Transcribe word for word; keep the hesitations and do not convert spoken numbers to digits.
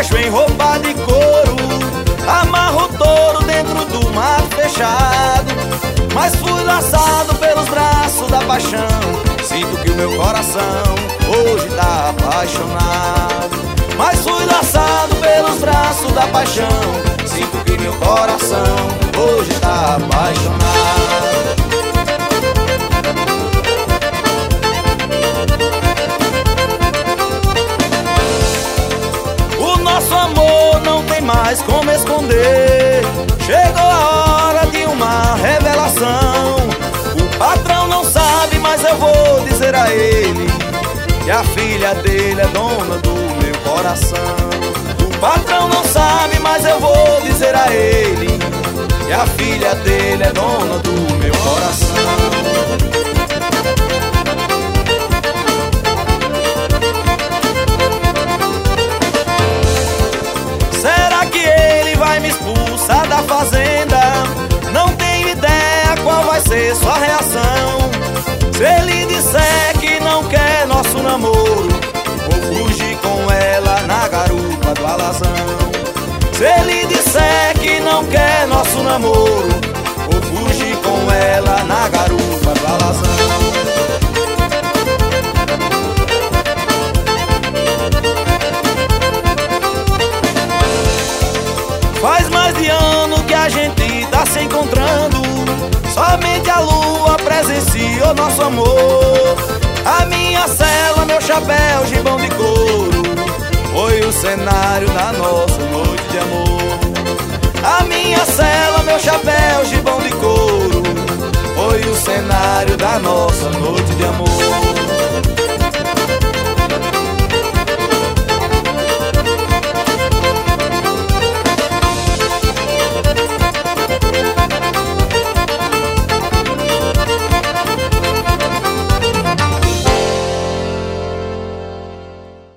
viajo em roupa de couro, amarro o touro dentro do mar fechado. Mas fui laçado pelos braços da paixão, sinto que o meu coração hoje tá apaixonado. Mas fui laçado pelos braços da paixão, sinto que meu coração hoje tá apaixonado. O nosso amor não tem mais como esconder, chegou a hora de uma revelação. O patrão não sabe, mas eu vou dizer a ele que a filha dele é dona do meu coração. O patrão não sabe, mas eu vou dizer a ele que a filha dele é dona do meu coração. Será que ele vai me expulsar da fazenda? Não tenho ideia qual vai ser sua reação. Se ele disser que não quer nosso namoro, vou fugir com ela na garupa do alazão. Se ele disser que não quer nosso namoro, vou fugir com ela na garupa do alazão. Faz mais de ano que a gente tá se encontrando, somente a lua presenciou nosso amor. A minha cela, meu chapéu, gibão de couro, foi o cenário da nossa noite de amor. A minha cela